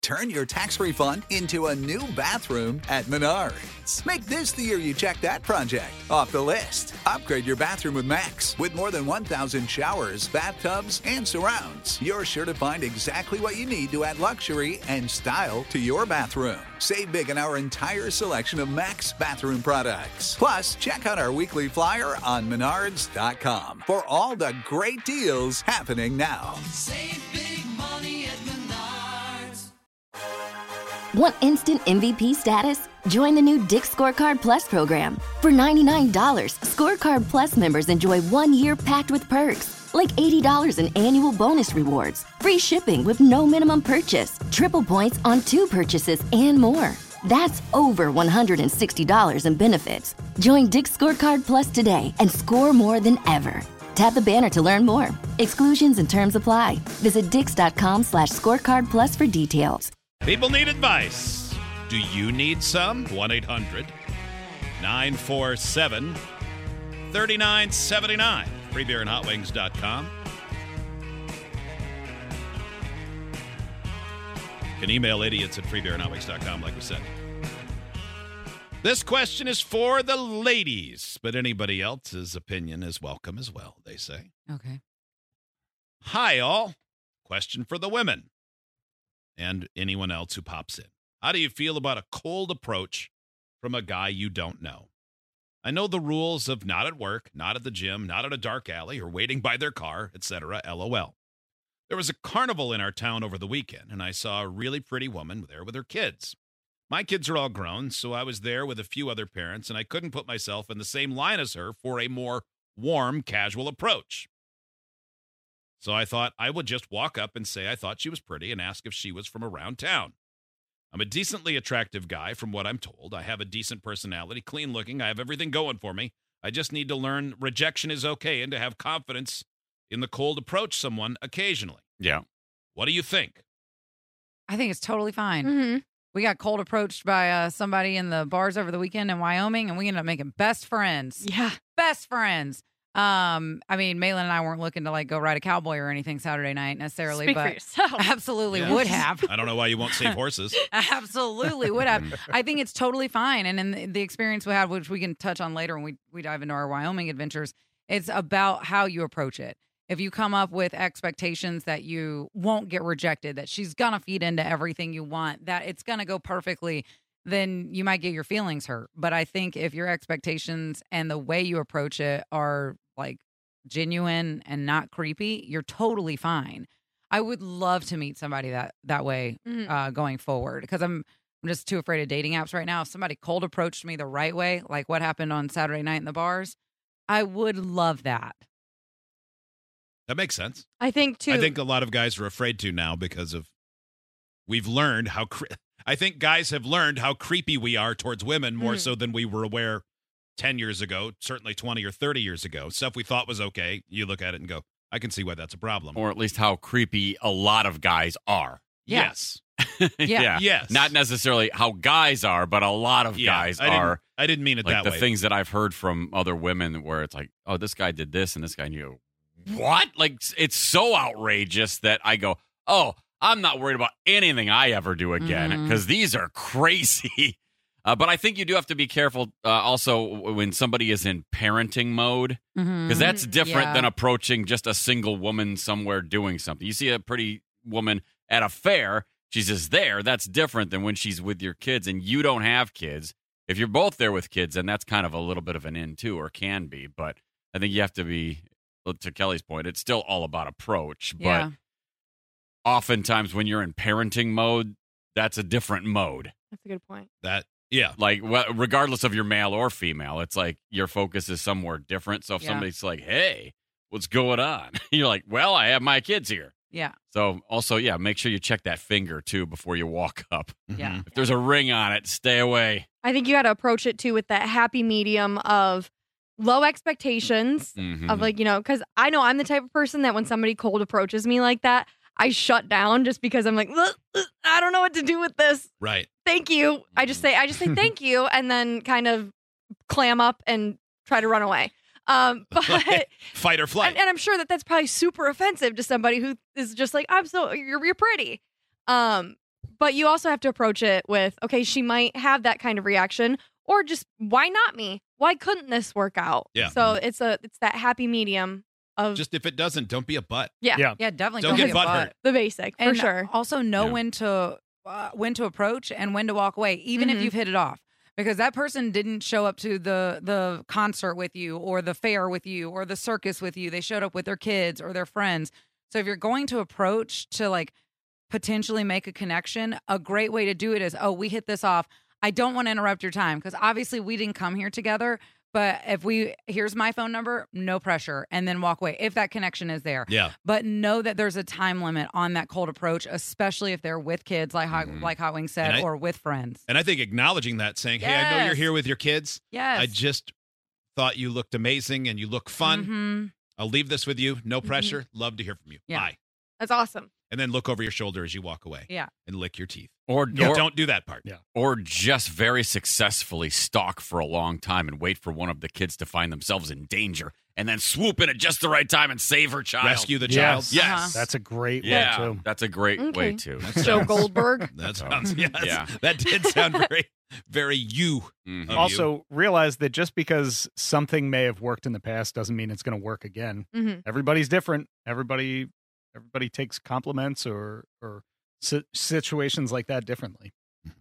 Turn your tax refund into a new bathroom at Menards. Make this the year you check that project off the list. Upgrade your bathroom with Max. With more than 1,000 showers, bathtubs, and surrounds, you're sure to find exactly what you need to add luxury and style to your bathroom. Save big on our entire selection of Max bathroom products. Plus, check out our weekly flyer on Menards.com for all the great deals happening now. Save big money at Menards. Want instant MVP status? Join the new Dick's Scorecard Plus program. For $99, Scorecard Plus members enjoy 1 year packed with perks, like $80 in annual bonus rewards, free shipping with no minimum purchase, triple points on 2 purchases, and more. That's over $160 in benefits. Join Dick's Scorecard Plus today and score more than ever. Tap the banner to learn more. Exclusions and terms apply. Visit dix.com/scorecard plus for details. People need advice. Do you need some? 1-800-947-3979. Freebeerandhotwings.com. You can email idiots at freebeerandhotwings.com, like we said. This question is for the ladies, but anybody else's opinion is welcome as well, they say. Okay. Hi, all. Question for the women and anyone else who pops in. How do you feel about a cold approach from a guy you don't know? I know the rules of not at work, not at the gym, not at a dark alley, or waiting by their car, etc. LOL. There was a carnival in our town over the weekend, and I saw a really pretty woman there with her kids. My kids are all grown, so I was there with a few other parents, and I couldn't put myself in the same line as her for a more warm, casual approach. So I thought I would just walk up and say I thought she was pretty and ask if she was from around town. I'm a decently attractive guy from what I'm told. I have a decent personality, clean looking. I have everything going for me. I just need to learn rejection is okay and to have confidence in the cold approach someone occasionally. Yeah. What do you think? I think it's totally fine. Mm-hmm. We got cold approached by somebody in the bars over the weekend in Wyoming, and we ended up making best friends. Yeah. Best friends. I mean, Malin and I weren't looking to go ride a cowboy or anything Saturday night necessarily, Speak but for yourself. absolutely Yeah. would have. I don't know why you won't save horses. Absolutely would have. I think it's totally fine. And in the experience we had, which we can touch on later when we dive into our Wyoming adventures, it's about how you approach it. If you come up with expectations that you won't get rejected, that she's going to feed into everything you want, that it's going to go perfectly, then you might get your feelings hurt. But I think if your expectations and the way you approach it are genuine and not creepy, you're totally fine. I would love to meet somebody that way going forward, because I'm just too afraid of dating apps right now. If somebody cold approached me the right way, like what happened on Saturday night in the bars, I would love that. That makes sense. I think, too. I think a lot of guys are afraid to now because of we've learned how I think guys have learned how creepy we are towards women more so than we were aware 10 years ago, certainly 20 or 30 years ago. Stuff we thought was okay. You look at it and go, I can see why that's a problem. Or at least how creepy a lot of guys are. Yeah. Yes. Yeah. Yes. Not necessarily how guys are, but a lot of guys are. I didn't mean it like that the way. things that I've heard from other women where it's like, oh, this guy did this and this guy, and you go, what? Like, it's so outrageous that I go, oh, I'm not worried about anything I ever do again because these are crazy. But I think you do have to be careful also when somebody is in parenting mode, because that's different than approaching just a single woman somewhere doing something. You see a pretty woman at a fair, she's just there. That's different than when she's with your kids and you don't have kids. If you're both there with kids, then that's kind of a little bit of an in too, or can be. But I think you have to be, to Kelly's point, it's still all about approach. Yeah. But oftentimes when you're in parenting mode, that's a different mode. That's a good point. Yeah. Like, regardless of your male or female, it's like your focus is somewhere different. So if somebody's like, hey, what's going on? You're like, well, I have my kids here. Yeah. So also, make sure you check that finger, too, before you walk up. Yeah. If there's a ring on it, stay away. I think you got to approach it, too, with that happy medium of low expectations of because I know I'm the type of person that when somebody cold approaches me like that, I shut down just because I'm like, I don't know what to do with this. Right. Thank you. I just say thank you and then kind of clam up and try to run away. But fight or flight. And I'm sure that that's probably super offensive to somebody who is just like, you're pretty. But But you also have to approach it with, okay, she might have that kind of reaction, or just why not me? Why couldn't this work out? Yeah. So it's that happy medium of Just if it doesn't, don't be a butt. yeah, Yeah, definitely Don't be get a butthurt. butt. the basic for And sure. Also know Yeah. when to approach and when to walk away, even if Mhm. you've hit it off. Because that person didn't show up to the concert with you or the fair with you or the circus with you. They showed up with their kids or their friends. So if you're going to approach to like potentially make a connection, a great way to do it is, oh, we hit this off. I don't want to interrupt your time because obviously we didn't come here together. But here's my phone number, no pressure, and then walk away if that connection is there. Yeah. But know that there's a time limit on that cold approach, especially if they're with kids, like Hot Wings said, And or with friends. And I think acknowledging that, saying, hey, I know you're Yes. here with your kids. Yes. I just thought you looked amazing and you look fun. Mhm. I'll leave this with you. No pressure. Love to hear from you. Yeah. Bye. That's awesome. And then look over your shoulder as you walk away. Yeah. And lick your teeth. Or Don't do that part. Yeah. or just very successfully stalk for a long time and wait for one of the kids to find themselves in danger and then swoop in at just the right time and save her child. Rescue the child. Yes. Yes. That's a great Yeah, way, too. that's a great way Okay. too. Joe Goldberg. That sounds, yes. Yeah. That did sound very, very you. Mhm. of you. Also, realize that just because something may have worked in the past doesn't mean it's going to work again. Mhm. Everybody's different. Everybody takes compliments or situations like that differently.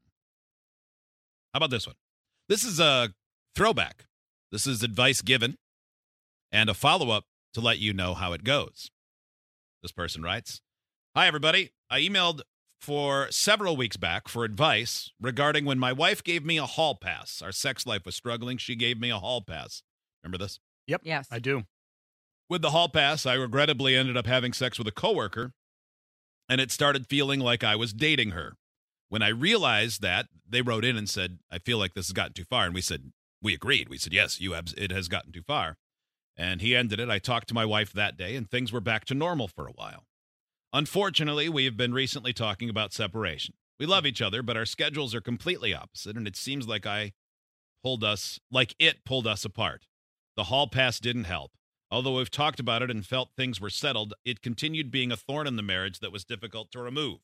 How about this one? This is a throwback. This is advice given and a follow-up to let you know how it goes. This person writes, hi, everybody. I emailed for several weeks back for advice regarding when my wife gave me a hall pass. Our sex life was struggling. She gave me a hall pass. Remember this? Yep. Yes. I do. With the hall pass, I regrettably ended up having sex with a coworker, and it started feeling like I was dating her. When I realized that, they wrote in and said, I feel like this has gotten too far. And we agreed. We said, yes, it has gotten too far. And he ended it. I talked to my wife that day, and things were back to normal for a while. Unfortunately, we have been recently talking about separation. We love each other, but our schedules are completely opposite, and it seems like it pulled us apart. The hall pass didn't help. Although we've talked about it and felt things were settled, it continued being a thorn in the marriage that was difficult to remove.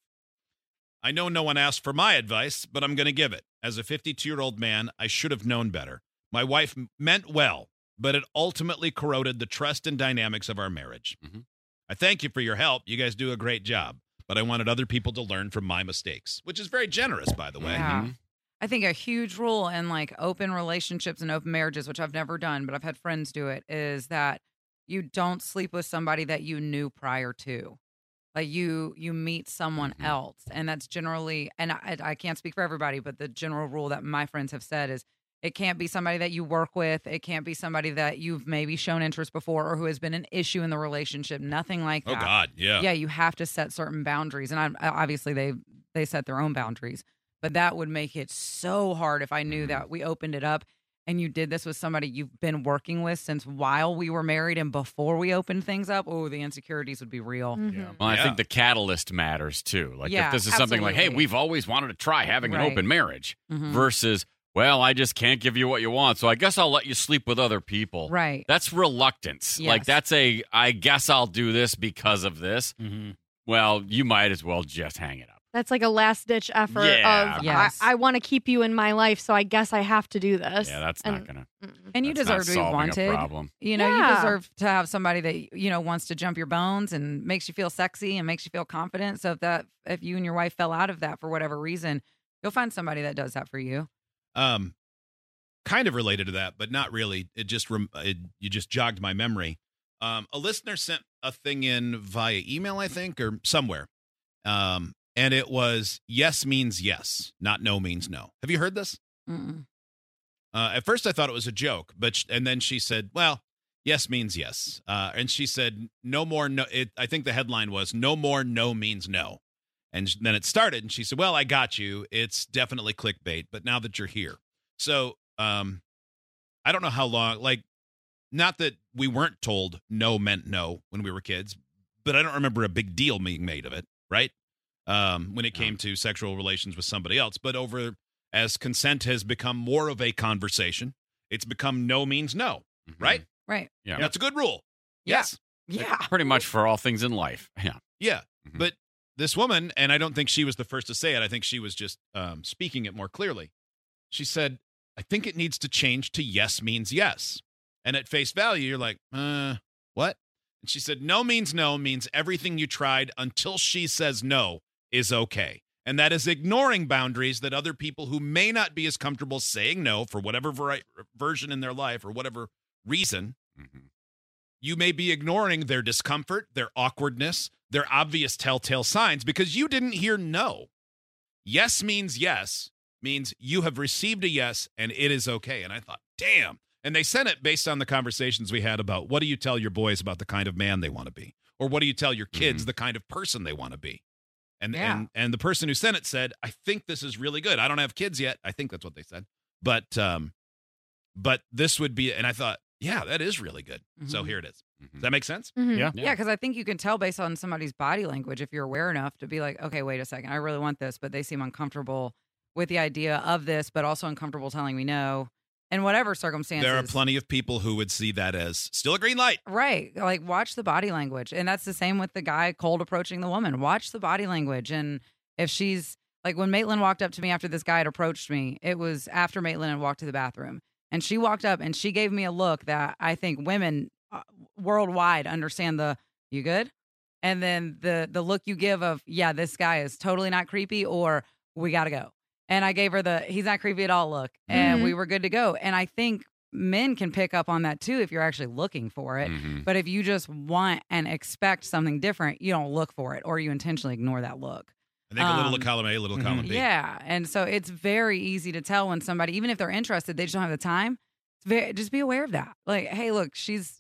I know no one asked for my advice, but I'm going to give it. As a 52-year-old man, I should have known better. My wife meant well, but it ultimately corroded the trust and dynamics of our marriage. Mhm. I thank you for your help. You guys do a great job, but I wanted other people to learn from my mistakes, which is very generous, by the way. Yeah. I think a huge rule in like open relationships and open marriages, which I've never done, but I've had friends do it, is that you don't sleep with somebody that you knew prior to. Like you meet someone else. And that's generally, and I can't speak for everybody, but the general rule that my friends have said is it can't be somebody that you work with. It can't be somebody that you've maybe shown interest before or who has been an issue in the relationship. Nothing like that. Oh, God, yeah. Yeah, you have to set certain boundaries. And obviously they set their own boundaries. But that would make it so hard if I knew that we opened it up and you did this with somebody you've been working with since while we were married and before we opened things up. Oh, the insecurities would be real. Mhm. Well, I Yeah. think the catalyst matters too. Like Yeah, if this is something like, hey, absolutely. we've always wanted to try having an Right. open marriage Mhm. versus, well, I just can't give you what you want, so I guess I'll let you sleep with other people. Right. That's reluctance. Yes. Like that's I guess I'll do this because of this. Mm-hmm. Well, you might as well just hang it up. That's like a last ditch effort Yeah. of Yes. I want to keep you in my life, so I guess I have to do this. Yeah, that's And- not gonna. Mm-mm. And you that's not deserve to be solving wanted. a problem. You know, you Yeah. deserve to have somebody that, you know, wants to jump your bones and makes you feel sexy and makes you feel confident. So if you and your wife fell out of that for whatever reason, you'll find somebody that does that for you. Kind of related to that, but not really. It just you just jogged my memory. A listener sent a thing in via email, I think, or somewhere, and it was yes means yes, not no means no. Have you heard this? Mm-mm. At first, I thought it was a joke, and then she said, "Well, yes means yes," and she said, "No more no." I think the headline was "No more no means no," and then it started, and she said, "Well, I got you. It's definitely clickbait, but now that you're here, so." I don't know how long, like, not that we weren't told no meant no when we were kids, but I don't remember a big deal being made of it, right? When it came to sexual relations with somebody else. But as consent has become more of a conversation, it's become no means no, right? Right. Yeah. That's a good rule. Yeah. Yes. Yeah. Pretty much for all things in life. Yeah. Yeah. Mhm. But this woman, and I don't think she was the first to say it. I think she was just speaking it more clearly. She said, I think it needs to change to yes means yes. And at face value, you're like, what? And she said, no means no means everything you tried until she says no is okay. And that is ignoring boundaries that other people who may not be as comfortable saying no for whatever version in their life or whatever reason, you may be ignoring their discomfort, their awkwardness, their obvious telltale signs because you didn't hear no. Yes means you have received a yes and it is okay. And I thought, damn. And they sent it based on the conversations we had about what do you tell your boys about the kind of man they want to be? Or what do you tell your kids the kind of person they want to be? And the person who sent it said, I think this is really good. I don't have kids yet. I think that's what they said. But this would be, and I thought, yeah, that is really good. So here it is. Does that make sense? Yeah, because I think you can tell based on somebody's body language if you're aware enough to be like, okay, wait a second, I really want this, but they seem uncomfortable with the idea of this, but also uncomfortable telling me no. In whatever circumstances. There are plenty of people who would see that as still a green light. Right. Like, watch the body language. And that's the same with the guy cold approaching the woman. Watch the body language. And if she's, like, when Maitland walked up to me after this guy had approached me, it was after Maitland had walked to the bathroom. And she walked up and she gave me a look that I think women worldwide understand the, you good? And then the look you give of, yeah, this guy is totally not creepy or we got to go. And I gave her the, he's not creepy at all look. And we were good to go. And I think men can pick up on that too if you're actually looking for it. But if you just want and expect something different, you don't look for it or you intentionally ignore that look. I think a little column A, a little column B. Yeah. And so it's very easy to tell when somebody, even if they're interested, they just don't have the time. Just be aware of that. Like, hey, look, she's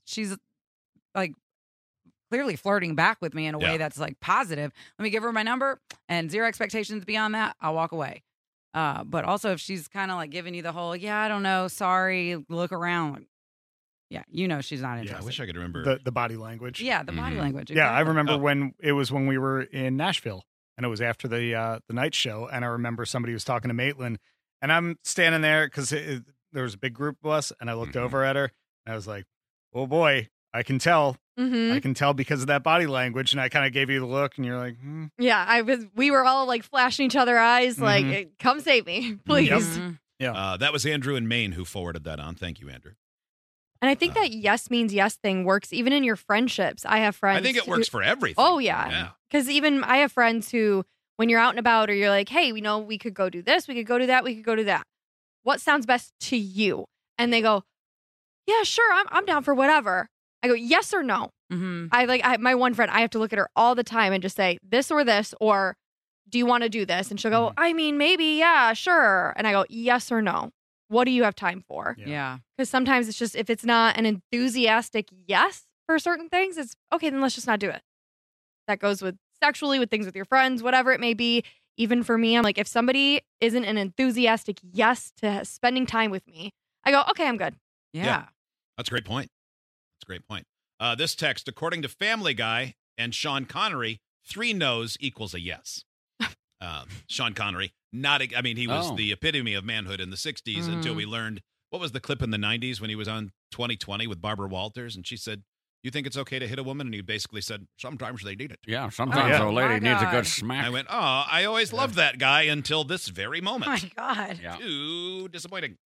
like clearly flirting back with me in a way that's like positive. Let me give her my number and zero expectations beyond that. I'll walk away. But also if she's kind of like giving you the whole, yeah, I don't know, sorry, look around. Like, yeah, you know she's not interested. I wish I could remember. The body language. Yeah, the body language. Yeah, I exactly. remember when we were in Nashville, and it was after the night show, and I remember somebody was talking to Maitland, and I'm standing there because there was a big group of us, and I looked over at her, and I was like, oh boy, I can tell. I can tell because of that body language, and I kind of gave you the look, and you're like, Yeah, we were all like flashing each other eyes, like, come save me, please. Yeah. That was Andrew in Maine who forwarded that on. Thank you, Andrew. And I think that yes means yes thing works even in your friendships. I have friends. I think it works for everything. Oh, yeah. Because even I have friends who, when you're out and about or you're like, hey, we could go do this, we could go do that, we could go do that. What sounds best to you? And they go, yeah, sure, I'm down for whatever. I go, yes or no? My one friend, I have to look at her all the time and just say this, or do you want to do this? And she'll go, I mean, maybe, yeah, sure. And I go, yes or no? What do you have time for? Yeah. Because sometimes it's just, if it's not an enthusiastic yes for certain things, it's okay, then let's just not do it. That goes with sexually, with things with your friends, whatever it may be. Even for me, I'm like, if somebody isn't an enthusiastic yes to spending time with me, I go, okay, I'm good. Yeah. That's a great point. This text, according to Family Guy and Sean Connery, 3 no's equals a yes. Sean Connery, he was the epitome of manhood in the 60s until we learned, what was the clip in the 90s when he was on 2020 with Barbara Walters? And she said, you think it's okay to hit a woman? And he basically said, sometimes they need it. Yeah, sometimes a lady needs a good smack. I went, I always loved that guy until this very moment. Oh, my God. Yeah. Too disappointing.